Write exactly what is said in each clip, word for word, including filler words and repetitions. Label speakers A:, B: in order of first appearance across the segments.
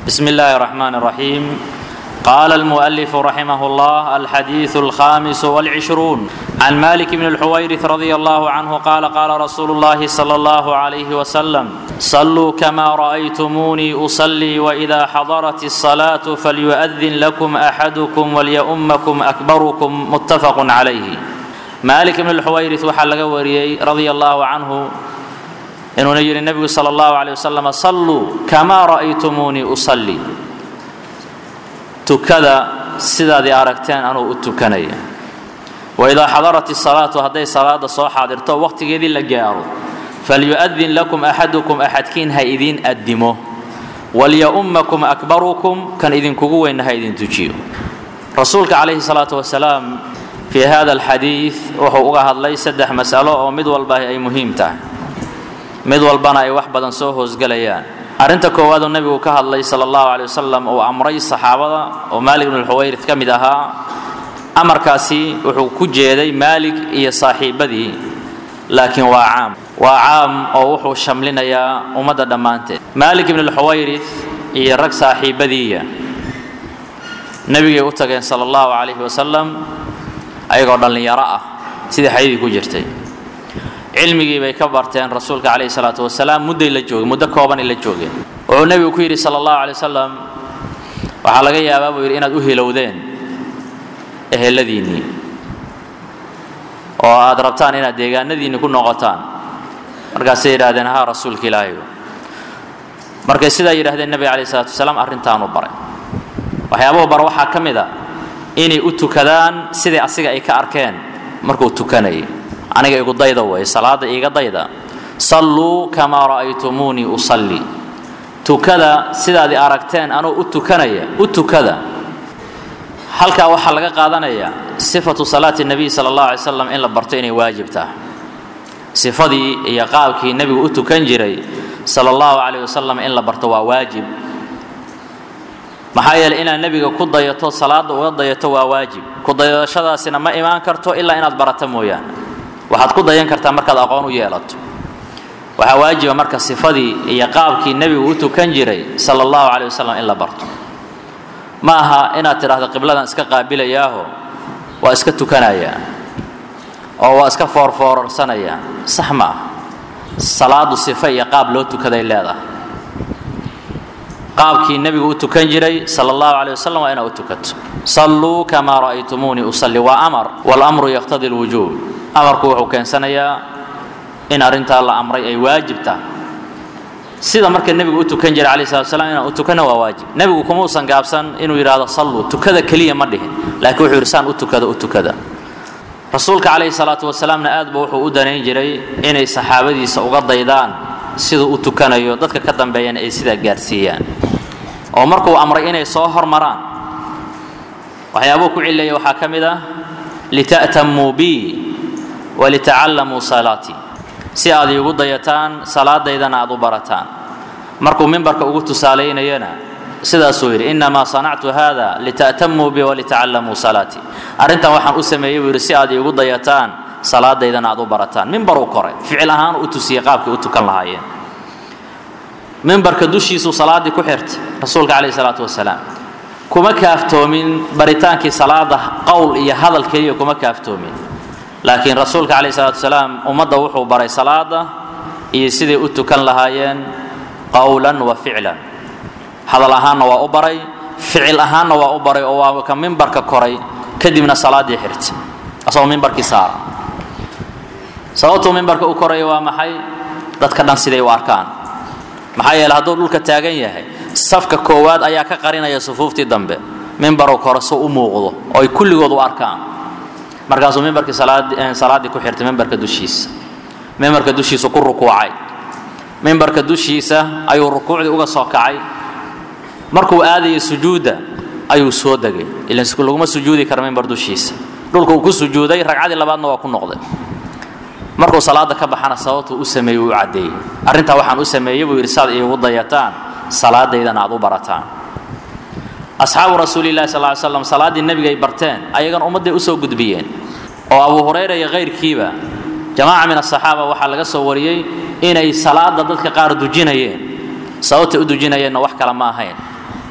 A: بسم الله الرحمن الرحيم. قال المؤلف رحمه الله: الحديث الخامس والعشرون عن مالك بن الحويرث رضي الله عنه قال: قال رسول الله صلى الله عليه وسلم: صلوا كما رأيتموني أصلي، وإذا حضرت الصلاة فليؤذن لكم أحدكم وليؤمكم أكبركم. متفق عليه. مالك بن الحويرث waxaa laga wariyay رضي الله عنه inuu yiri nabigu صلى الله عليه وسلم: صلوا كما رأيتموني أصلي، tukada sidaad aragteen anuu u tukanaya. وإذا حضرت الصلاة haday salaada soo xaadirto waqtigeedii la gaaro فليؤذن لكم أحدكم أحدكين ha idin adimo وليؤمكم أكبركم kan idin kugu weyn ha idin tujiyo. rasuulka عليه الصلاة والسلام في هذا الحديث wuxuu uga hadlay saddex mas'alo oo mid walba ay muhiim tahay, mid walbana ay wax badan soo hoosgalayaan. arinta koowaad oo nabigu ka hadlay sallallahu alayhi wasallam oo amray saxaabada oo Malik ibn al-Huwayrith kamid ahaa, amarkaasi wuxuu ku jeeday Malik iyo saaxiibadii, laakiin waa caam waa caam oo wuxuu shamlinayaa ummadda dhamaanteed. Malik ibn al-Huwayrith iyo rag saaxiibadiiya nabiga u tageen sallallahu alayhi wasallam ayagoo dhalinyaro ah sidii xadiidku ku jirtay. cilmigii bay ka barteen rasuulka kaleey salaatu wasalaam muddo la joogay muddo kooban ila joogeen. oo nabigu ku yiri sallallahu alayhi wasallam waxa laga yaabaa buu yiri inaad u hilowdeen eheladiini oo aad rabtaan inaad deegaanadiini ku noqotaan. markaas ay yiraahdeen ha rasuulka ilaahay. markay sidaa yiraahdeen nabiga kaleey salaatu wasalaam arrintaan u baray waxyaabo bar waxa kamid ah inay u tukadaan sidii asiga ay ka arkeen markuu tukanay. aniga igu dayda way salaada iga dayda. sallu kama ra'aytumuni usalli, tukada sidaad aragteen anoo u tukanaya u tukada. halka waxa laga qaadanaya sifatu salaati nabi sallallahu alayhi wasallam in la barto inay waajib tahay. sifadii iyo qaabkii nabigu u tukan jiray sallallahu alayhi wasallam in la barto waa waajib. maxaa yeelay inaad nabiga ku dayato salaada uga dayato waa waajib. ku dayashadaasina ma imaan karto ilaa inaad barato mooyaan. waxaad ku dayan kartaa markaad aqoon u yeelato. waxa waajiba marka sifadii iyo qaabkii nabigu u tukan jiray sallallahu alayhi wasallam in la barto. ma aha inaad tiraahdo qibladan iska qaabilayaaho waa iska tukanaya oo waa iska foorfoorsanaya. sax ma aha. salaadu sifa iyo qaab loo tukaday leedahay. qaabkii nabigu u tukan jiray sallallahu alayhi wasallam waa inaad u tukato. sallu kama ra'aytumuni usalli wa amar wal amru yaqtadi al wujub. amarku wuxuu keensanayaa in arinta la amray ay waajib tahay. sida marka nabigu u tukan jiray kaleey salaatu wasalaam inuu tukana waa waajib. nabigu kuma uusan gaabsan inuu yiraahdo sallu tukada kaliya ma dhihin, laakiin wuxuu yirsan u tukada u tukada. rasuulka kaleey salaatu wasalaamna aad buu wuxuu u daneyn jiray inay saxaabadiisa uga daydaan sidoo u tukanayo, dadka ka dambeeyana ay sida gaarsiiyaan. oo markuu amray inay soo hormaraan waxyaabo ku cileeyay waxa kamid ah lita'tammu bi ولتعلموا صلاتي, si aad igu dayataan salaadaydana aad u barataan. markuu minbarka ugu tusaaleynayna sidaas uu yiri inma sana'tu hada lita'tammu bi wa lita'allamu salati. arintan waxaan u sameeyay wiir si aad igu dayataan salaadaydana aad u barataan. minbar uu koray ficil ahaan u tusiyay qaabkii u tukan lahaayeen. minbarka dushiisu salaadii ku xirtay rasuulka kaleey salaatu wasalaam kuma kaaftoomin baritaankii salaada qowl iyo hadal kaliya kuma kaaftoomin, laakiin rasuulka kaleey salaatu wasalaam ummadda wuxuu baray salaada iyo sidii u tukan lahaayeen qawlan wa ficlan. hadal ahaanna waa u baray, ficil ahaanna waa u baray oo waa ka minbarka koray kadibna salaadii xirtay asoo minbarkii saara. sababtoo minbarka u koray waa maxay? dadka dhan siday u arkaan. maxaa yeelay hadduu dhulka taagan yahay safka koowaad ayaa ka qarinaya sufuuftii dambe. minbar uu koro soo u muuqdo oo ay kulligood u arkaan. markaasuu minbarkii salaadii salaadii ku xirtay minbarka dushiisa. minbarka dushiisa ku rukuucay. minbarka dushiisa ayuu rukuucdii uga soo kacay. markuu aadayay sujuuda ayuu soo dagay. ilaa isku laguma sujuudi karo minbar dushiisa. dhulka uu ku sujuuday ragcadii labaadna waa ku noqday. markuu salaada ka baxana sababtu u sameeyay uu cadeeyay. arrinta waxaan u sameeyay buu irsaad iigu dayataan salaadaydana aad u barataan. asxaabu rasuulillaah sallallahu alayhi wasallam salaadii nabiga ay barteen ayagan ummaday u soo gudbiyeen. oo Abu Hurayra iyo qeyrkiiba jamaaca min as-saxaaba waxa laga soo wariyay inay salaada dadka qaar dujinayeen. sababta u dujinayeen wax kala ma ahayn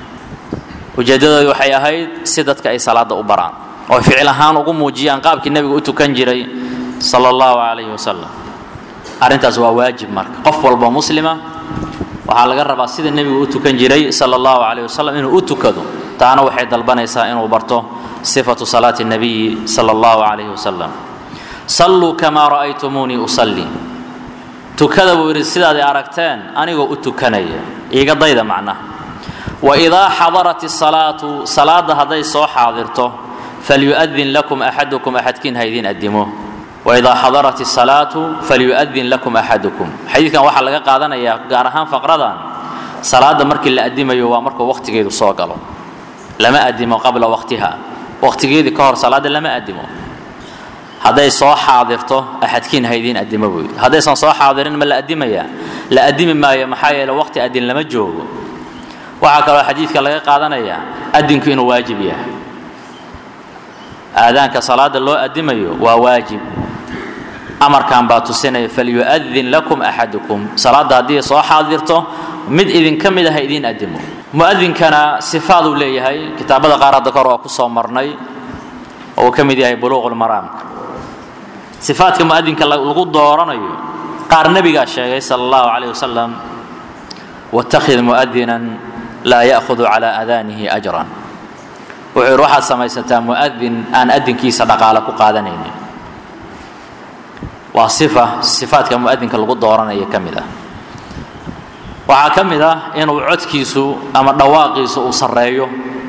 A: ujeedadoodu waxay ahayd si dadka ay salaada u baraan oo ficil ahaan ugu muujiyaan qaabkii nabigu u tukan jiray sallallahu alayhi wasallam. arintaas waa waajib marka qof walba muslima waxa laga rabaa sida nabigu u tukan jiray sallallahu alayhi wasallam inuu u tukado taana waxay dalbanaysaa inuu barto sifatu salaati nabii sallallahu alayhi wasallam. sallu kama ra'aytumuni usalli tukada buu yiri sidaad aragteen anigoo u tukanaya iiga dayda macna wa idha hadarati salatu salada haday soo xaadirto falyu'adhin lakum ahadukum ahadkin haydin adimo wa idha hadarati salatu falyu'adhin lakum ahadukum. xadiiskan waxa laga qaadanaya gaar ahaan faqradan salaada markii la adimayo waa marka waqtigeedu soo galo lama adimo qabla waqtiha waqtigeedii ka hor salaada lama adimo haday soo xaadirto ahadkin haydin adimo buu haday san soo xaadirin ma la adimaya la adimi maayo maxaa yeelay waqti adin lama joogo. waxa kale xadiiska laga qaadanaya adinku inuu waajib yahay aadaanka salaada loo adimayo waa waajib amarkan baa tusinaya falyu'adhin lakum ahadukum salaada hadii soo xaadirto mid idin kamid ah idin adimo. mu'adhinkana sifaad uu leeyahay kitaabada qaar hadda kor oo ku soo marnay oo kamid yahay buluuqul maraam. sifaadka mu'adhinka lagu dooranayo qaar nabiga sheegay sallallahu alayhi wasallam wattakhidh mu'adhinan la ya'khudhu ala adanihi ajran wuxuu ruuxa samaysataa mu'adhin aan adinkiisa dhaqaale ku qaadanaynin waa sifa sifaadka mu'adhinka lagu dooranayo kamid ah. waxa kamid ah inuu codkiisu ama dhawaaqiisu uu sareeyo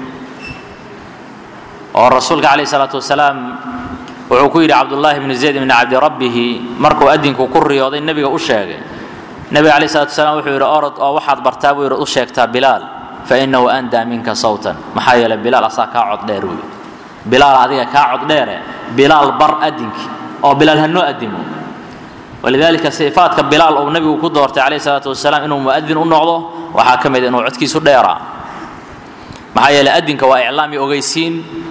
A: oo rasuulka kaleey salaatu wasalaam wuxuu ku yiri Abdullah ibn Zayd ibn Abd Rabbih markuu adinku ku riyooday nabiga u sheegay nabiga kaleey salaatu wasalaam wuxuu yiri orod oo waxaad bartaa buu yiri u sheegtaa Bilal fa innahu anda minka sawtan maxaa yeelay Bilal asaa ka cod dheer weey Bilal adiga ka cod dheer Bilal bar adinki oo Bilal hanoo adimo ولذلك صفات بلال او نبي ku doortay عليه الصلاه والسلام inuu muadin u noqdo waxa kamid inuu codkiisu dheera maxaa yeelay adinka waa iclaami ogeysiin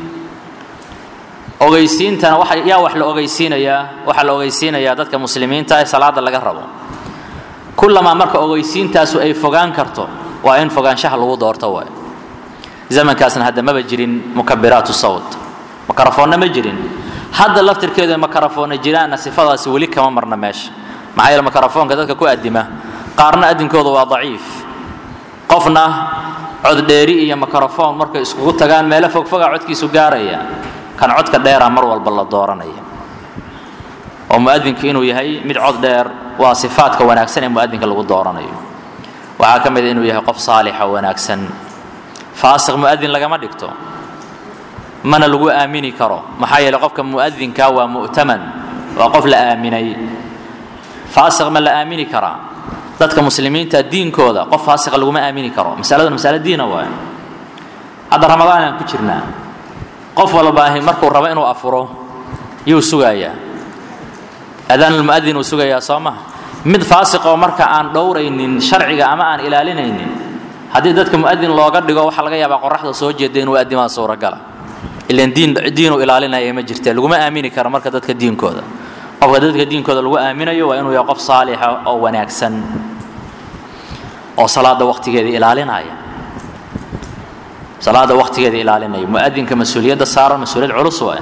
A: ogeysiintana waxa yaa wax la ogeysiinaya waxa la ogeysiinaya dadka muslimiinta ee salaada laga rabo kullama marka ogeysiintaas ay fogaan karto waa in fogaanshaha lagu doorto way zamankaasna hadda ma jirin mukabbiratu sawt makarafoonna ma jirin hadda laftirkeeda makarafoona jiraan sifadaas wali kama marna meesha maxaa yeelay makarafoonka dadka ku adima qaarna adinkooda waa daciif qofna cod dheeri iyo makarafoon markay isku tagaan meel fog fog codkiisu gaaraya kan codka dheera mar walba la dooranaya oo muadinku inuu yahay mid cod dheer waa sifaadka wanaagsan ee muadinka lagu dooranayo waxa kamid inuu yahay qof saalix oo wanaagsan faasiq muadin laga ma dhigto mana lagu aamini karo maxaa yeelay qofka muadinka waa mu'taman waa qof la aaminay faasiq ma la aamini kara dadka muslimiinta diinkooda qof faasiq lagu ma aamini karo mas'aladu mas'ala diin waa hada ramadaan aan ku jirnaa qof walba markuu rabo inuu afuro yuu sugaya adan muadin uu sugaya sooma mid faasiq oo marka aan dhowraynin sharciga ama aan ilaalinaynin hadii dadka muadin looga dhigo waxa laga yaabaa qoraxda soo jeeday inuu adimaa suura gala ilaan diin diinu ilaalinaya ma jirtay lagu ma aamini karo marka dadka diinkooda qofka dadka diinkooda lagu aaminayo waa inuu yahay qof saalix oo wanaagsan oo salaada waqtigeeda ilaalinaya salaada waqtigeeda ilaalinaya muadinka mas'uuliyadda saaran mas'uuliyad culus waa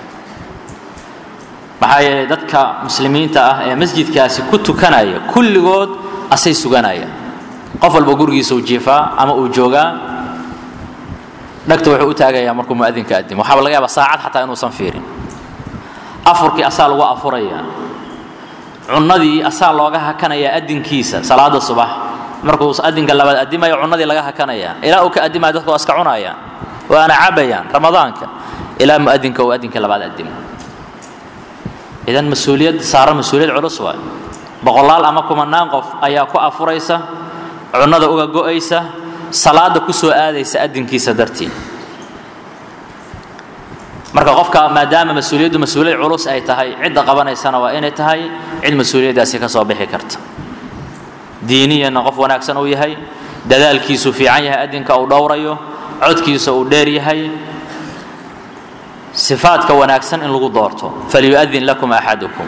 A: maxaa yeelay dadka muslimiinta ah ee masjidkaasi ku tukanaya kulligood asay suganaya qof walba gurigiisa uu jiifaa ama uu joogaa dhagta wuxuu u taagayaa markuu muadinka adimo waxa laga yaabaa saacad xataa inuu san fiirin afurkii asaa lagu afuraya cunadii asaa looga hakanaya adinkiisa salaada subax markuu adinka labaad adimayo cunadii laga hakanaya ilaa uu ka adimayo dadku iska cunaya waana cabayaan ramadaanka ilaa muadinka uu adinka labaad adimo idan mas'uuliyad saaran mas'uuliyad culus waa boqolaal ama kumanaan qof ayaa ku afuraysa cunada uga go'aysa salaada ku soo aadaysa adinkiisa dartii marka qofka maadaama mas'uuliyadu mas'uuliyad culus ay tahay cid qabanaysana waa inay tahay cid mas'uuliyadaasi ka soo bixi karta diiniyana qof wanaagsan uu yahay dadaalkiisu fiican yahay adinka uu dhowrayo codkiisa uu dheer yahay sifaadka wanaagsan in lagu doorto falyu'adhin lakum ahadukum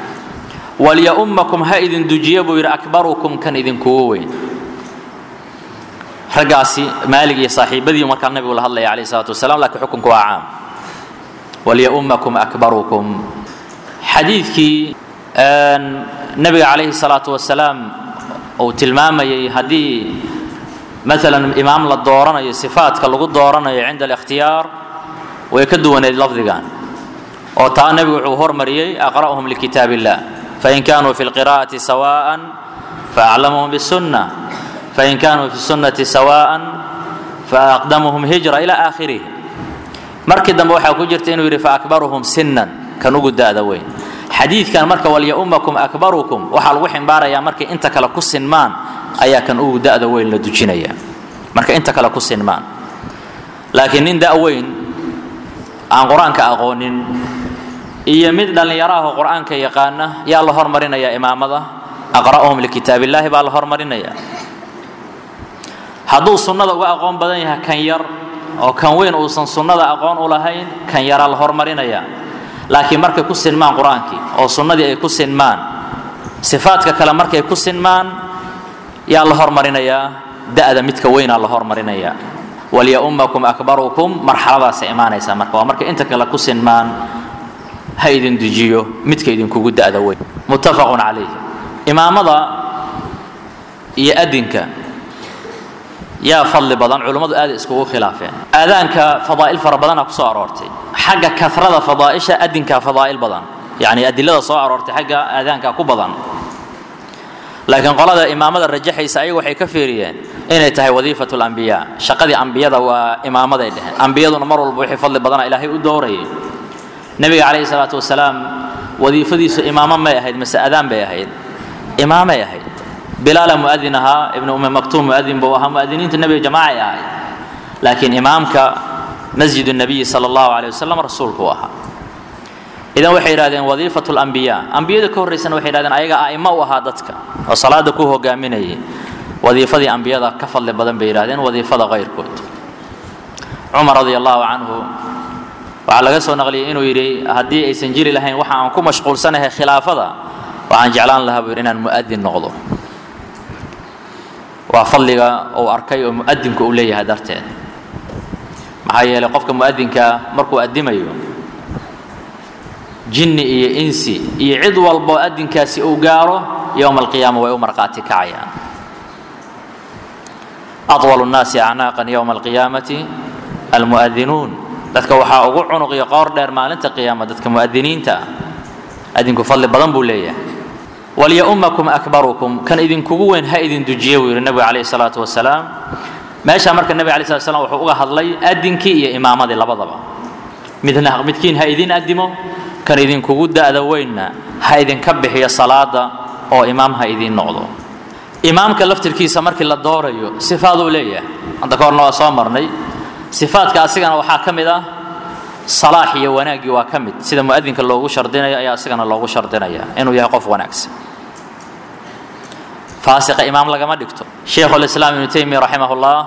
A: waliyummakum ha idin dujiya buu yiri akbarukum kan idin kuwa weyn ragaasi maalig iyo saaxiibadii marka nabigu la hadlay alayhi salatu wasalaam laakiin xukunku waa caam waliya ummakum akbarukum xadiidkii nabiga alayhi salatu wasalaam oo tilmaamayay hadii مثلا إمام la dooranayo sifaadka lagu dooranayo عند الاختيار way ka duwaneed lafdigan oo taa nabigu wuxuu hormariyay aqra'uhum likitaabillah fa in kanu fi alqira'ati sawa'an fa'alamuhum bis-sunnah fa in kanu fi sunnati sawa'an fa'aqdamuhum hijra ila akhirih markii dambe waxa ku jirta inuu yiri fa akbaruhum sinnan kan ugu daada weyn xadiidkan marka wal ya ummakum akbarukum waxa lagu ximbaaraya markii inta kala ku sinmaan ayaa kan ugu daada weyn la dujinaya marka inta kala ku sinmaan laakiin nin daa weyn aan quraanka aqoonin iyo mid dhalinyaraha quraanka yaqaana yaa la hormarinaya imaamada aqra'uhum likitaabillahi baa la hormarinaya hadduu sunnada uga aqoon badan yahay kan yar oo kan weyn uusan sunnada aqoon u lahayn kan yara la hormarinaya laakiin markay ku sinmaan quraankii oo sunnadii ay ku sinmaan sifaadka kale markay ku sinmaan يا الله هرمرينيا دأدا متك وين الله هرمرينيا وليا أمكم أكبركم مرحلة سإيمانيسا مركوا مرك أنت كلا كسن مان هيدن دجيو متك يدن كوجد دأدا وين متفق عليه إمام هذا يأذنك يا فضل بدن علماء هذا اسكو خلافه أذانك فضائل فربضان أقصى أرورتي حاجة كثرة فضائشة أذنك فضائل بدن يعني أدلة صار أرورتي حاجة أذانك أكو بدن لكن قال هذا إمام هذا الرجح يسعي وحي كفيريين إن تهي وظيفة الأنبياء شقدي أنبياء وإمام هذا أنبياء نمر البوحي فضل بدنا إلهي ودوري النبي عليه الصلاة والسلام وظيفة دي إماما ما يهيد مسا أذان بيهيد إماما يهيد بلال مؤذنها ابن أم مكتوم مؤذن بوها مؤذنين النبي جماعة يهيد لكن إمامك مسجد النبي صلى الله عليه وسلم رسولك وها إذا وحي رادين وظيفة الأنبياء أنبياء كوريسن وحي رادين أيها أئمة وهادتك وصلاة كوه قامني وظيفة أنبياء كفل لبدن بيرادين وظيفة غير كود عمر رضي الله عنه وعلى قصة نغلي إنه يري هدي أي سنجري لهين وحا عنكم مشغول سنة خلافة وعن جعلان لها بيرنا المؤذن نغضو وفلق أو أركي المؤذن كأولي هدرتين محايا لقفك مؤذن كمركو أدميو جن إيه إنسي إيه عضو البؤدن كاسي أوجاره يوم القيامة ويوم رقاتك عيان أطول الناس أعناقا يوم القيامة المؤذنون ذاتك وحا أقول عنق يقار دير ما لنت قيامة ذاتك مؤذنين تا أذنك فضل بضن بولية وليا أمكم أكبركم كان إذن كوين ها إذن دجيوي النبي عليه الصلاة والسلام ما شامرك النبي عليه الصلاة والسلام وحقوق هذلي أذنك يا إمام هذه لبضبا مثلنا متكين ها إذن أدمه كان إذن كوجد أذوينا هايدن كبح يا صلاة أو إمام هايدن نقضه إمام كلفت الكيس مرك الله دوريه صفات وليه عندك أرنا صامرني صفات كأسجنا وحاكم ذا صلاحي وناجي وكمد سيد مؤذن كاللوجو شردنا يا أسجنا اللوجو شردنا يا إنه يقف وناكس فاسق إمام لقى ما دكتور شيخ الإسلام ابن تيمية رحمه الله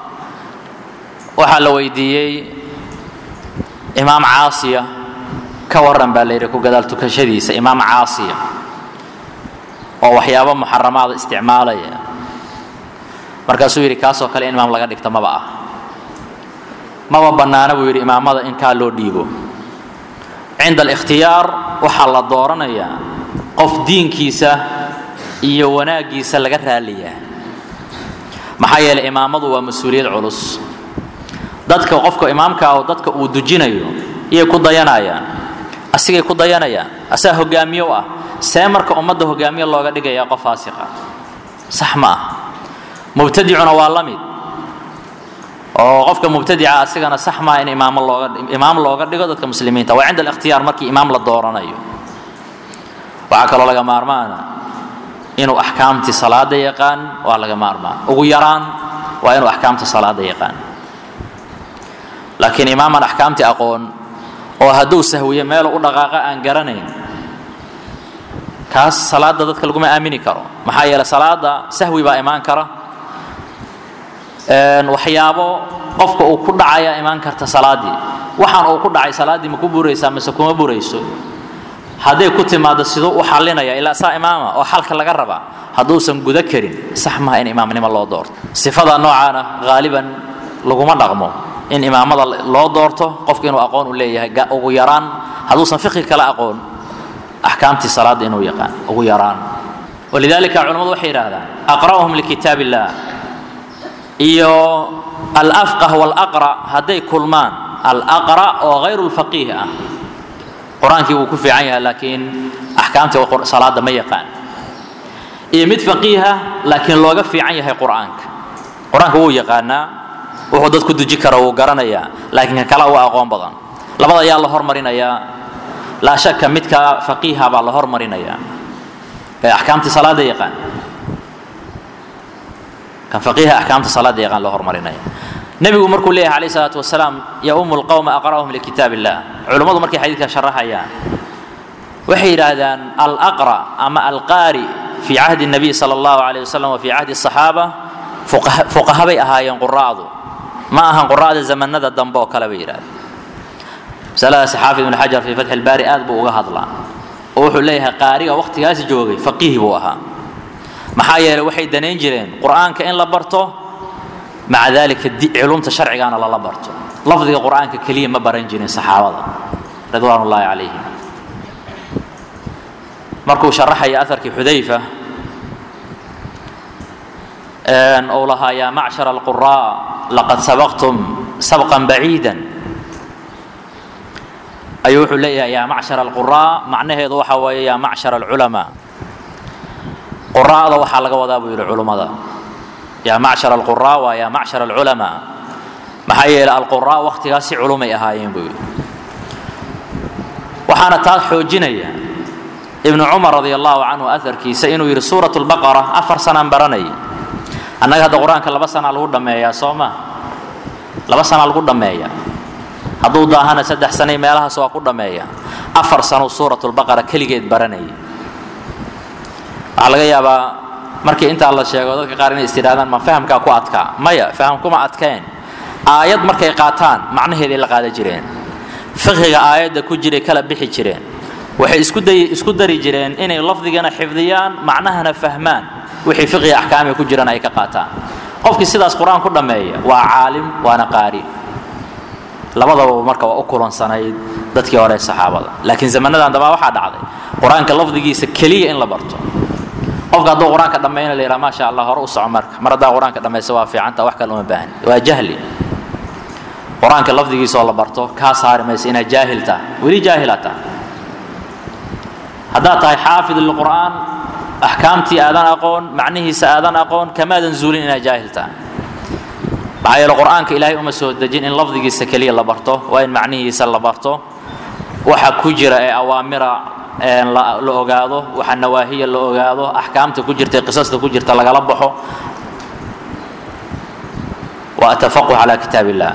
A: وحال ويديي إمام عاصية كورن باليرك وقدرت كشديس إمام عاصية ووحيابا محرمات استعمالية مركز سويري كاسو كلا إمام لقد اكتما بقى ما وبنانا ويري إمام هذا إن كان له ديبو عند الاختيار وحل الدورنا يا قف دين كيسة يوانا كيسة لقد رالية محايا الإمام هذا ومسؤولية العلوس ضدك وقفك إمامك أو ضدك ودجينيو يكون ضيانايا أسيء يكون ضيانايا أساه هجاميوه سامرك أمده هجامي الله قد جاء يقف فاسقة صحما مبتدعنا والله أو قفك مبتدع أسيقنا صحما إن إمام الله إمام الله قد جاء كمسلمين تو عند الاختيار مركي إمام للدورنا أيوه وعكر الله جمار معنا إنه أحكام الصلاة يقان والله جمار ما وغيران وإنه أحكام الصلاة يقان لكن إمام الأحكام تأقون وهدو سهوية ماله ودقاقة أن قرنين كاس صلاة ضدك لكم آمني كرو محايا لصلاة سهوي با إيمان كرو وحيابو قفك أو كل عيا إيمان كرت صلاة دي وحن أو كل عيا صلاة دي مكو بوريسا مسكو ما بوريسو hadday ku timaado sidoo u xalinaya ilaa saa imaama oo xalka laga raba haduusan guda karin sax ma in imaamnimo loo doorto sifada noocaana qaaliban laguma dhaqmo in imaamada loo doorto qofka inuu aqoon u leeyahay ugu yaraan haduusan fiqhi kala aqoon ahkaamti salaad inuu yaqaan ugu yaraan walidaalika culimadu waxay yiraahdaan aqra'uhum likitaabillah iyo al-afqah wal-aqra haday kulmaan al-aqra oo ghayru al-faqih ah quraanki uu ku fiican yahay laakiin ahkaamta salaada ma yaqaan iyo mid faqiha laakiin looga fiican yahay quraanka quraanka uu yaqaana wuxuu dadku duji karo uu garanaya laakiin kala waa aqoon badan labada ayaa la hormarinaya la shakka midka faqiha baa la hormarinaya ee ahkaamta salaada yaqaan kan faqiha ahkaamta salaada yaqaan la hormarinaya nabigu markuu leeyahay alayhi salatu wasalaam ya ummul qawm aqra'uhum likitabillah culimadu markay xadiidka sharaxayaan waxay yiraahdaan al-aqra ama al-qari fi ahdi an-nabi sallallahu alayhi wasallam wa fi ahdi as-sahaba fuqaha bay ahaayeen quraadu ma ahan quraada zamanada dambe oo kala bay yiraahdaan salaas xaafid ibn hajar fi fath al-bari aad buu uga hadlaa oo wuxuu leeyahay qaariga waqtigaas joogay faqih buu ahaa maxaa yeelay waxay daneen jireen quraanka in la barto مع ذلك علوم الشرع كان الله برته لفظ القرآن ككلية ما برنجين الصحابة رضوان الله عليهم مركو شرح يا أثر كحذيفة أن أولها يا معشر القراء لقد سبقتم سبقا بعيدا أيوح لي يا معشر القراء معناه يضوح ويا معشر العلماء قراء ضوح على قوضاب العلماء يا معشر القراء ويا معشر العلماء محيل القراء وقت قاسي علماء هايين بي وحانا تاد حوجينيا ابن عمر رضي الله عنه اثر كي سينو يري سوره البقره افر سنه برني انغا هذا قران لبا سنه لو دميا سوما لبا سنه لو دميا haduu daahana saddex sano meelaha soo ku dhameeya afar sano suuratul baqara kaligeed baranay alaga yaaba markii inta Allah sheego dadka qaar inay istiraadaan ma fahamka ku adka maya fahamku ma adkeen aayad markay qaataan macnaheedii la qaada jireen fiqiga aayada ku jiray kala bixi jireen waxay isku day isku dari jireen inay lafdigana xifdiyaan macnahana fahmaan wixii fiqiga ahkaam ku jiraan ay ka qaataan qofkii sidaas quraan ku dhameeya waa caalim waana qaari labadaba marka waa u kulansanay dadkii hore saxaabada laakiin zamanadan daba waxa dhacday quraanka lafdigiisa kaliya in la barto qofka haduu quraanka dhameeyna leeyahay ma sha Allah hore u soo marka marada quraanka dhameeysa waa fiicanta wax kale uma baahan waa jahli quraanka lafdigiisa la barto ka saarmaysa ina jaahilta wali jaahilata hadaa tahay xaafid al-quraan ahkaamti aadan aqoon macnihiisa aadan aqoon kamaadan zuulin ina jaahilta baayay quraanka ilaahay uma soo dajin in lafdigiisa kaliya la barto waa in macnihiisa la barto waxa ku jira ee awaamira ee la ogaado waxa nawaahiya la ogaado ahkaamta ku jirta qisasta ku jirta laga la baxo wa atafaqu ala kitabillah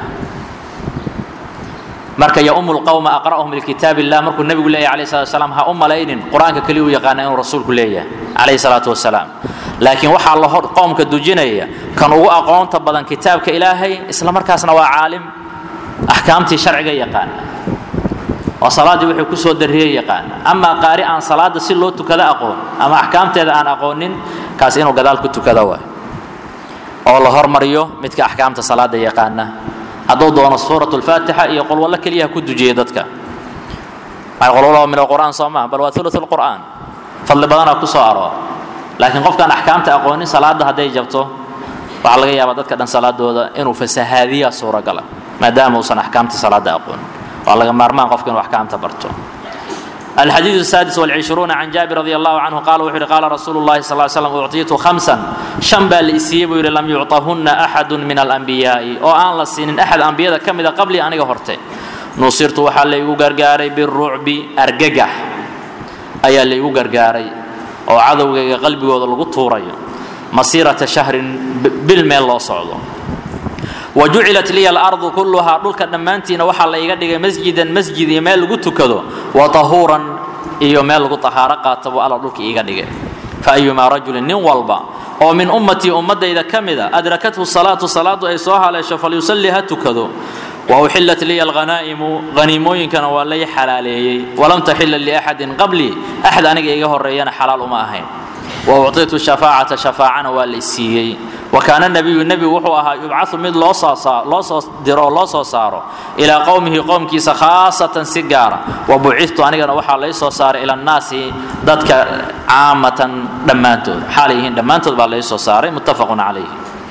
A: marka ya ummul qawm aqra'uhum likitabillah markuu nabigu leeyahay alayhi salaam ha ummalaynin quraanka kaliya uu yaqaan inuu rasuulku leeyahay alayhi salatu wasalaam laakiin waxa la hor qowmka dujinaya kan ugu aqoonta badan kitaabka ilaahay isla markaasna waa caalim ahkaamti sharciga yaqaan وصلاه وحي كسو دريه يقان اما قارئ عن صلاه سي لو تكدا اقون اما احكامتيدا ان اقونين كاس انو غدال كتكدا وا او لا هرمريو ميدك احكامته صلاه يقانا هذو دون سوره الفاتحه يقول والله كليها كدجيه ددك ما يقول الله من القران صوما بل وثلث القران فضل بدنا كسو ارو لكن قف كان احكامته اقونين صلاه هدي جبتو waxa laga yaabaa dadka dhan salaadooda inuu fasahaadiya suura gala maadaama uu san ahkaamta salaada aqoon والله مرمان قفكن واحكام تبرتو الحديث السادس والعشرون عن جابر رضي الله عنه قال وحر قال رسول الله صلى الله عليه وسلم اعطيته خمسا شنبا لاسيب لم يعطهن احد من الانبياء او ان لا سين احد انبياء كميده قبلي انيغا هورتي نصرت وحا ليغو غرغاري بالرعب ارغغح ايا ليغو غرغاري او عدوغا قلبيغودا لوgu tuurayo مسيره شهر بالميل لو سocdo وجعلت لي الارض كلها دولك دمانتينا waxa la iga dhigay masjidan masjid iyo meel lagu tukado wa tahuran iyo meel lagu tahaara qaato ala dhulka iga dhigay fa ayuma rajulin nin walba oo min ummati ummadayda kamida adrakathu salatu salatu ay soo haleesho falyusalliha tukado وأحلت لي الغنائم غنيموين كان ولي حلالي ولم تحل لأحد قبلي أحد أنا جيه الريان حلال ما هين وأعطيت الشفاعة شفاعة والإسيي وكان النبي النبي وحوها يبعث من لصص لصص درا لصص صار إلى قومه قوم كيس خاصة سجارة وبعثت أنا جنا وحى ليس صار إلى الناس ضدك عامة دمانتو حاليهن دمانتو بالليس صار متفق عليه.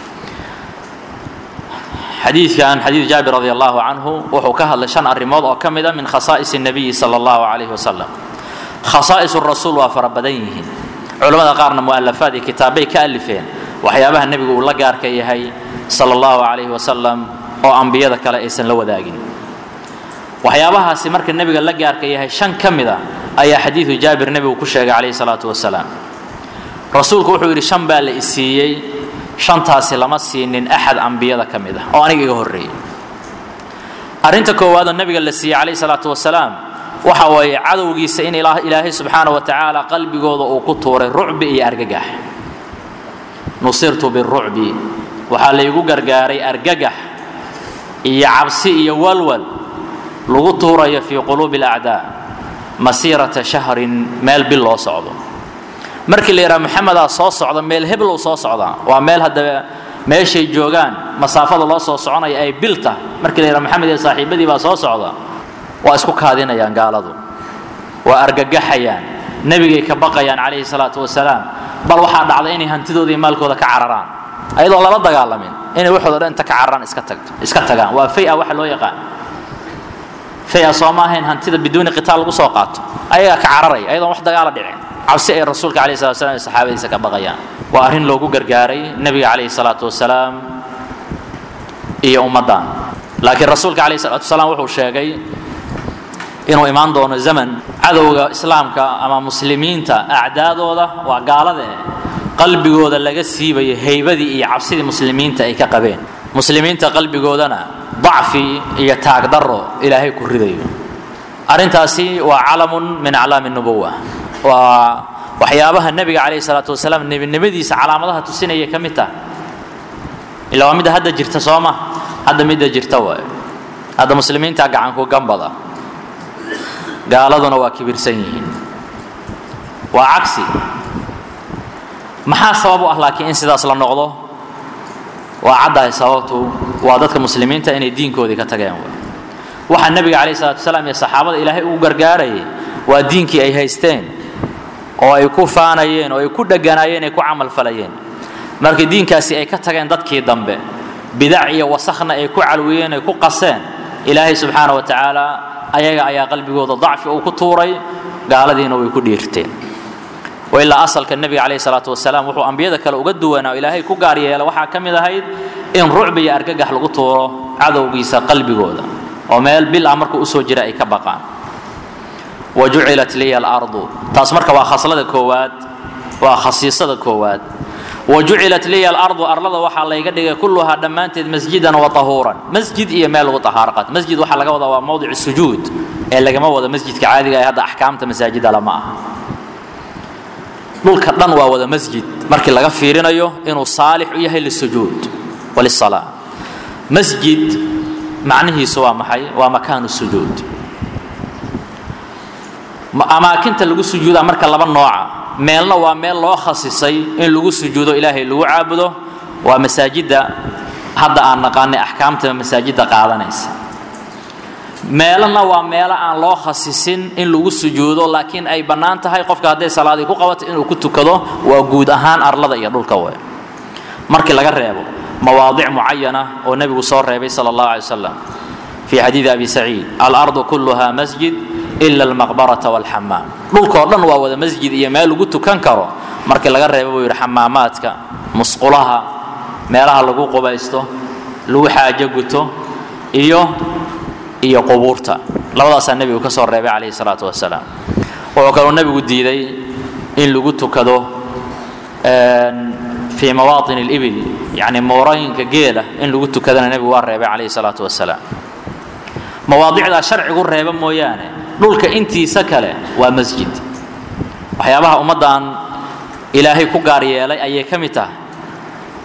A: حديث كان حديث جابر رضي الله عنه وحكاها لشان الرماد وكمدا من خصائص النبي صلى الله عليه وسلم. خصائص الرسول وفربديه علماء قارن مؤلفات كتابي كألفين وحيابها النبي يقول الله قارك يهي صلى الله عليه وسلم أو أنبياء ذكر إيسن لو ذاقين وحيابها سمرك النبي قال الله قارك يهي شن كمدا أي حديث جابر النبي وكشة عليه الصلاة والسلام رسولك وحوري شن بالإسيي شنتاس لما سين أحد أنبياء كمدا أو أنا يهري أرنتك هذا النبي قال لسي عليه الصلاة والسلام وحوي عدو جيسين إله إلهي سبحانه وتعالى قلبي جوض وقطور الرعب يأرجح نصرت بالرعب وحال يجوجر جاري أرجح يعبسي يولول لقطور في قلوب الأعداء مسيرة شهر مال بالله صعدا مركي اللي يرى محمد صاص صعدا مال هبل وصاص صعدا ومال هذا ماشي جوجان مسافة الله صاص صعدا أي بلته مركي اللي يرى محمد صاحب بدي بصاص صعدا واسكوك هذين يان قالوا وأرجحيان نبي كبقيان عليه الصلاة والسلام بل واحد على إني هنتدو ذي مالك وذا كعرران أيضا الله رد قال من إني واحد أنت كعرران إسكتك إسكتك وفيئة واحد لو يقع فيئة صوماهن هنتدو بدون قتال وسوقات أي كعرري أيضا واحد قال دعين عبسي الرسول عليه الصلاة والسلام الصحابة إسكت بقيان وأرين لوجو جرجاري النبي عليه الصلاة والسلام إيه أمدان لكن الرسول عليه الصلاة والسلام وحول شيء inuu imaan doono zaman cadawga islaamka ama muslimiinta acdaadooda waa gaalada qalbigooda laga siibay heybadii iyo cabsidii muslimiinta ay ka qabeen muslimiinta qalbigoodana dacfi iyo taag daro ilaahay ku ridayo arintaasi waa calamun min aclaam an-nubuwah waa waxyaabaha nabiga kaleey salaatu wasalaam nabinimadiisa calaamadaha tusinaya kamita ilaa mid hadda jirta sooma hadda mid jirta waa hadda muslimiinta gacan ku gambada قالوا نوا كبير سنين وعكسي محا سبب أخلاقي إن سيدا صلى الله وعدا سببته وعدتك المسلمين تأني الدين كودي كتجاهم وحن النبي عليه الصلاة والسلام يا صحابة إلهي وجرجاري والدين كي أي هيستين أو يكون فانيين أو يكون دجانيين يكون عمل فليين مرك الدين كاسي أي كتجان ضدك ذنبه بدعية وسخنا يكون علويين يكون قسان إلهي سبحانه وتعالى ayaga ayaa qalbigooda dacfi oo ku tuuray gaaladiina way ku dhiirteen wayla asalka nabiga kaleey salaatu wasalaam wuxuu anbiyada kale uga duwanaa ilaahay ku gaar yeelay waxa kamid ahayd in rucbi iyo argagax lagu tuuro cadowgiisa qalbigooda oo meel bil amarku u soo jira ay ka baqaan waju'ilat liya al-ardu taas marka waa khaslada koowaad waa khasiisada koowaad وجعلت لي الأرض أرض وحلا يقدر كلها دمانت مسجدا وطهورا مسجد إيه ماله طهارة مسجد وحلا جوضا وموضع السجود إلا جماعة وذا مسجد كعادي هذا أحكام مساجد على ما نقول كرنا وذا مسجد مركل لقى فيرنا يو إنه صالح ويهل للسجود وللصلاة مسجد معناه سواء محي ومكان السجود أماكن تلقوا السجود أمرك الله بالنوع meelna waa meel loo khasisay in lagu sujuudo ilaahay lagu caabudo waa masaajida hadda aan naqaanay ahkaamta masaajida qaadanaysa meelna waa meel aan loo khasisin in lagu sujuudo laakiin ay banaan tahay qofka haday salaad ku qabato inuu ku tukado waa guud ahaan arlada iyo dhulka way markii laga reebo mawaadic muayyana oo nabigu soo reebay sallallahu alayhi wasallam fi hadith abi sa'id al-ardu kulluha masjid إلا المقبرة والحمام دولك أردن وهذا مسجد يمال وجود كان كرو مركل لجرة يبغى الحمامات كا مسقولها مالها لجو قبائسته لو حاجة جوته إيوه إيوه قبورته لو ذا النبي وكسر الربيع عليه الصلاة والسلام وكانوا النبي وديدي إن لجوته كذا في مواطن الإبل يعني مورين كجيلة إن لجوته كذا النبي والربيع عليه الصلاة والسلام مواضيع الشرع يقول رهبا مويانه dhulka intiisa kale waa masjid waxyaabaha ummadan ilaahay ku gaar yeelay ayay kamid tahay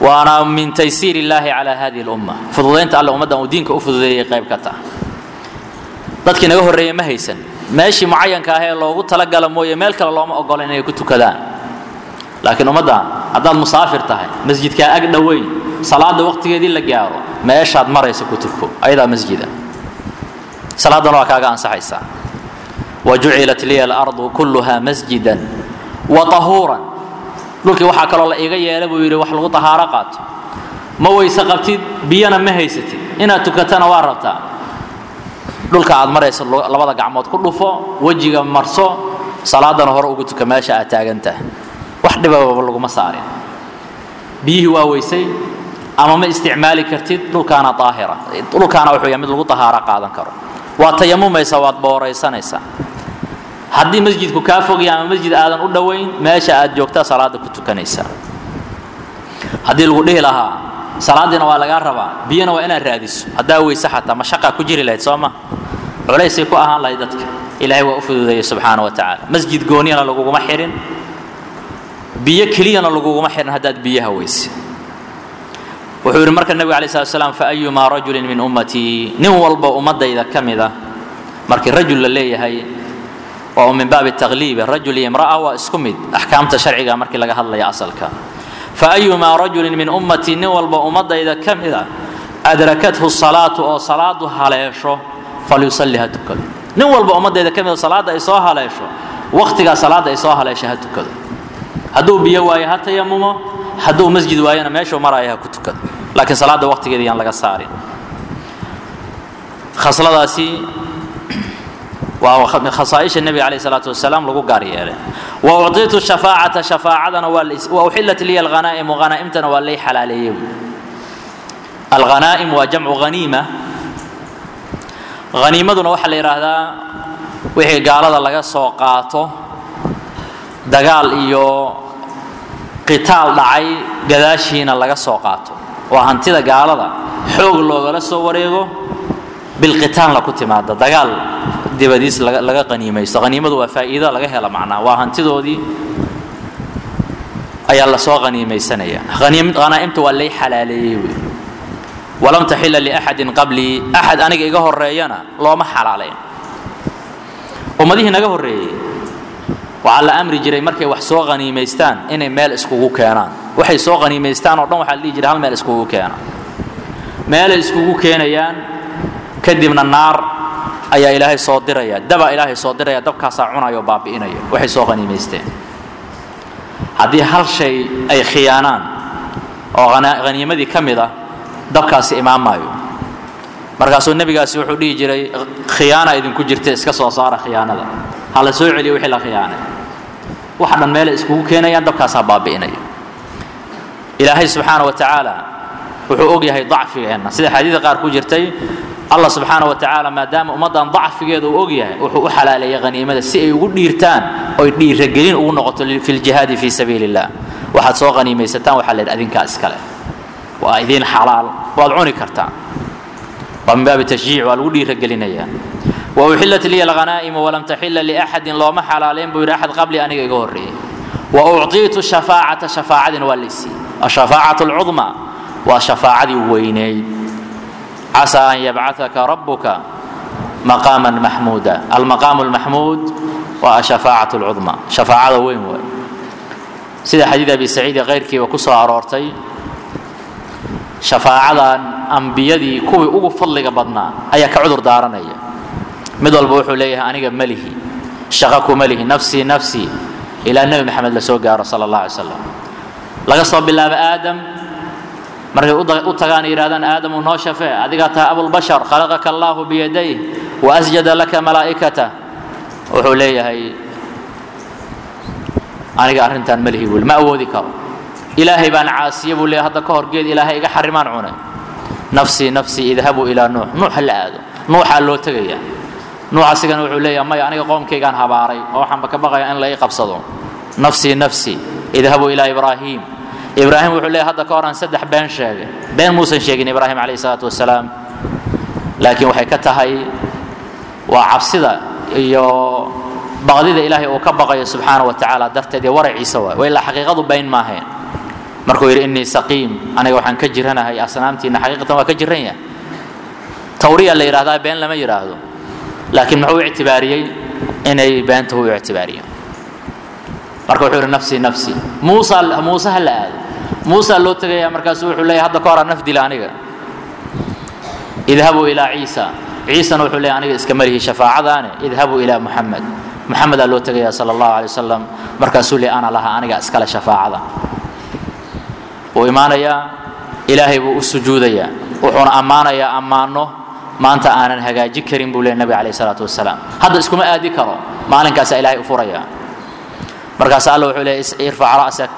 A: وانا من تيسير الله على هذه الامه فضلينت الله امدا ودينك افضليه qayb ka tahay dadkii naga horeeyay ma haysan meeshii mucayanka ah ee loogu tala galay mooyee meel kale looma ogolaan inay ku tukadaan laakiin umada hadaad musaafir tahay masjidka ag dhaweey salaada waqtigeedii la gaaro meeshaad marayso ku tuko ayada masjida salaadana waa kaaga ansaxaysa وجعلت لي الارض كلها مسجدا وطهورا dhulkii waxa kale oo la iga yeelay buu yiri wax lagu tahaaro qaato ma weysa qabtid biyana ma haysatid inaad tukatana waa rabtaa dhulka aad marayso labada gacmood ku dhufo wajiga marso salaadana hore ugu tuka meesha aad taagantahay wax dhibaba lagu ma saarin biyi waa weysay ama ma isticmaali kartid dhulkaana taahira dhulkaana wuxuu yahay mid lagu tahaaro qaadan karo waa tayamumaysa waad booraysanaysa haddii masjidku ka fog yahay ama masjid aadan u dhaweyn meesha aad joogta salaada ku tukanaysa haddii lagu dhihi lahaa salaadina waa laga rabaa biyana waa inaad raadiso hadaa weysa xataa mashaqa ku jiri lahayd sooma culeysay ku ahaan lahayd dadka ilaahay waa u fududeeyay subhanahu wa ta'ala masjid gooniyana laguma xirin biyo keliyana laguma xirin hadaad biyaha weysa wuxuu yiri marka nabiga kaleey salaam fa ayyuma rajulin min ummati nin walba ummadayda kamida markii rajul la leeyahay oo min baab at-taghlib rajul imra'a wa iskumid ahkaamta sharciga markii laga hadlayo asalka fa ayyuma rajulin min ummati nin walba ummadayda kamida adrakathu as-salatu oo salaadu haleesho falyusalliha tukad nin walba ummadayda kamida salaada ay soo haleesho waqtiga salaada ay soo haleesho ha tukad haduu biyo waayo ha tayamumo haduu masjid waayana meesha maraya ku tukad laakiin salaada waqtigeeda yaan laga saarin khasladaasi waa khasaa'ish nabi alayhi salatu wasalaam lagu gaariyay wa udiitu shafaa'ata shafaa'adana wa uhillat li al-ghanaa'im ghanaa'imtana wa li halaaliyay al-ghanaa'im wa jam'u ghanima ghanimaduna waxa la yiraahdaa wixii gaalada laga soo qaato dagaal iyo qitaal dhacay gadaashiina laga soo qaato waa hantida gaalada xoog looga soo wareego bil qitaal la ku timaada dagaal dibadiis laga qaniimaysto qaniimadu waa faa'iido laga helo macnaa waa hantidoodii ayaa la soo qaniimaysanaya qaniimad qanaa'imtu waa lay xalaaleeyay walam tahilla li ahadin qabli ahad aniga iga horeeyana looma xalaaleyn umadihi naga horeeyay وعلى أمر جري مركي وحسوا غنيميستان إن مال إسكوجو كيانا وحي سوا غنيميستان ورنو حلي جري هال مال إسكوجو كيانا مال إسكوجو كيانا يان كدي من النار أي إلهي صادر يا دبا إلهي صادر يا دب كاسعونا يا باب إنا يا وحي سوا غنيميستان هذه هال شيء أي خيانان أو غنا غنيمة دي كمدة دب كاس إمام مايو مركز النبي قال سوحوا لي جري خيانة إذا كجرت إسكسوا صار خيانة ده هلا سوي عليه وحلا خيانة واحد من مال إسكوه كينا يندب كاسباب بيني إلهي سبحانه وتعالى وحقوقي هي ضعف هنا سيد حديث قار كوجرتي الله سبحانه وتعالى ما دام أمضى ضعف في جده وأوجيه وحلا لي غنيمة السئ يقول ديرتان أو يدير رجلين ونقط في الجهاد في سبيل الله واحد سوى غنيمة ستان وحلا أذين كاسكله وأذين حلال وضعوني كرتان ومن باب التشجيع والودي رجلين يعني وأحلت لي الغنائم ولم تحل لأحد لو ما حلالين بير أحد قبل أن يجوري وأعطيت الشفاعة شفاعة واللسي الشفاعة العظمى وشفاعة ويني عسى أن يبعثك ربك مقاما محمودا المقام المحمود والشفاعة العظمى شفاعة وين وين سيد حديث أبي سعيد غيرك وكسر عرورتي شفاعة أنبيادي كوي أوقو فضلك بدنا أي كعذر دارنية مدول بوحو ليها أنيقا مليه شغاكو مليه نفسي نفسي إلى النبي محمد لسوقا صلى الله عليه وسلم لقصب بالله بآدم مرة أطغاني إرادان آدم ونوشفه أدقاتها أبو البشر خلقك الله بيديه وأسجد لك ملائكته وحو ليها أنيقا أرنتان مليه والمأوو ذكر إلهي بان عاسي يبو لي هذا كهر قيد إلهي إيقا حرمان عوني نفسي نفسي اذهبوا إلى نوح نوح الآدم نوح اللو تغيى نوح سيغان وحو لي أما يعني قوم كيغان هباري وحن بك بغي أن لا يقبصدون نفسي نفسي اذهبوا إلى إبراهيم إبراهيم وحو لي هذا كهر سدح بين شاقي بين موسى شاقين إبراهيم عليه الصلاة والسلام لكن وحي كتهي وعبسده إيو بغضيد إلهي وكبغي سبحانه وتعالى درت دي ورعي سوا وإلا حقيقة بين ما هين markuu yiri inni saqiim aniga waxaan ka jiranahay asnaamtiina xaqiiqatan waa ka jiranya tawriya la yiraahdaa been lama yiraahdo laakiin muxuu ictibaariyay inay beenta uu ictibaariyo marka wuxuu yiri nafsi nafsi muusa muusa la aad muusa loo tagay markaas wuxuu leeyahay hadda ka hor nafdi la aniga idhabu ila ciisa ciisa wuxuu leeyahay aniga iska marihi shafaacadaana idhabu ila muhammad muhammad loo tagay sallallahu alayhi wasallam markaas uu leeyahay ana laha aniga iska la shafaacada oo iimaanaya ilaahay buu u sujuudaya wuxuuna amaanaya amaano maanta aanan hagaaji karin buu leeyahay nabi alayhi salatu wasalaam hadda iskuma aadi karo maalinkaas ilaahay u furaya markaas Allah wuxuu leeyahay irfa ra'sak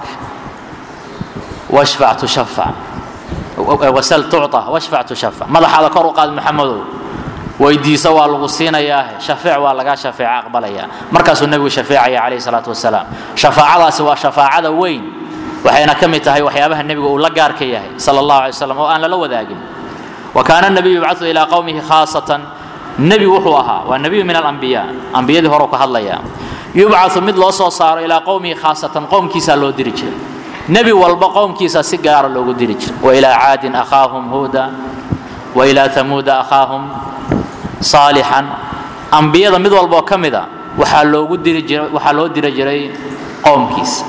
A: washfa' tushaffa wasal tu'ta washfa' tushaffa madaxada kor u qaad maxamedow weydiisa waa lagu siinayaa shafaac waa laga shafaac aqbalaya markaas uu nabigu shafaacaya alayhi salatu wasalaam shafaacadaasi waa shafaacada weyn waxayna kamid tahay waxyaabaha nabiga uu la gaar ka yahay sallallahu alayhi wasallam oo aan la wadaagin وكان النبي يبعث إلى قومه خاصة نبي وحوها والنبي من الأنبياء أنبياء هروك هالليا يبعث مثل أصو صار إلى قومه خاصة قوم كيسا لو درج نبي والبقوم كيسا سجار لو درج وإلى عاد أخاهم هودا وإلى ثمود أخاهم صالحا أنبياء مثل والبقوم وحلو درج وحلو درج قوم كيسا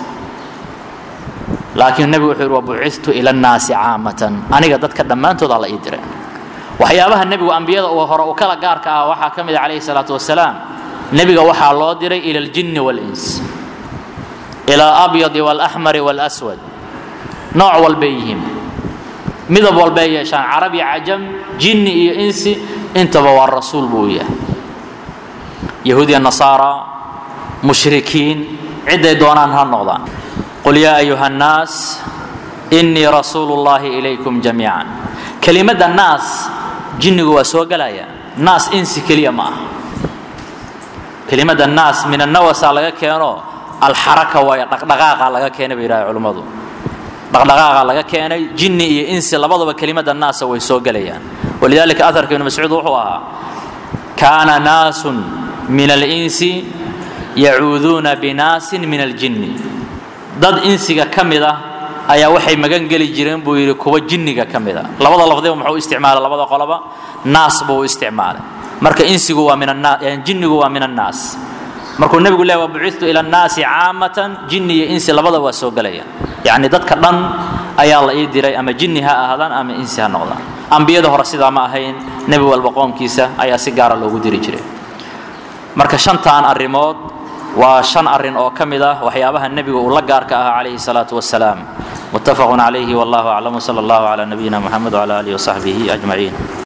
A: لكن النبي وحير وبعثت إلى الناس عامة أنا قد تكلمت على إدري وحيابها النبي وأنبياء وهراء وكلا جارك وحكم عليه الصلاة والسلام النبي وحى الله دري إلى الجن والإنس إلى الأبيض والأحمر والأسود نوع والبيهم مذهب والبي شان عربي عجم جن إنسي انتبه الرسول بويا يهودي النصارى مشركين عدة دونان هالنقطة قل يا أيها الناس إني رسول الله إليكم جميعا كلمة الناس جن وسوق لا يا ناس إنسي كلمة كلمة الناس من النوس على كانوا الحركة ويدقدقاق على كانوا بيراعي علماء دقدقاق على كانوا جن إنسي لبضوا بكلمة الناس ويسوق لا ولذلك أثر ابن مسعود وحوها كان ناس من الإنس يعوذون بناس من الجن dad insiga kamida ayaa waxay magan gali jireen buu yiri kuwa jinniga kamida labada lafdee wuxuu isticmaalay labada qolaba naas buu isticmaalay marka insigu waa min an-naas yani jinnigu waa min an-naas markuu nabigu leeyahay bu'ithtu ila an-naasi 'aamatan jinni iyo insi labada waa soo galayaan yani dadka dhan ayaa la ii diray ama jinni ha ahaadaan ama insi ha noqdaan anbiyada hore sida ma ahayn nabi walba qoomkiisa ayaa si gaar ah loogu diri jiray marka shantaan arimood وشن أرن أو كمدا وحيابها النبي والله جارك عليه الصلاة والسلام متفق عليه والله أعلم صلى الله على نبينا محمد وعلى آله وصحبه أجمعين.